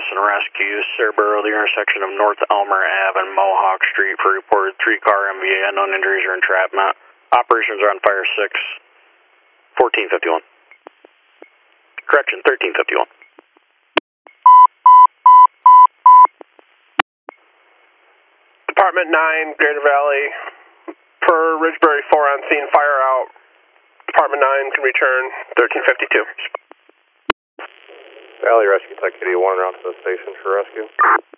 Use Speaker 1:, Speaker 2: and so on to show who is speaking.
Speaker 1: and rescue Cerbero, the intersection of North Elmer Ave and Mohawk Street for reported 3-car MVA, unknown injuries or entrapment. Operations are on fire 6-1451. Correction, 1351.
Speaker 2: Department 9, Greater Valley, per Ridgebury 4 on scene, fire out. Department 9 can return 1352.
Speaker 3: Valley Rescue Tech 81 around to the station for rescue.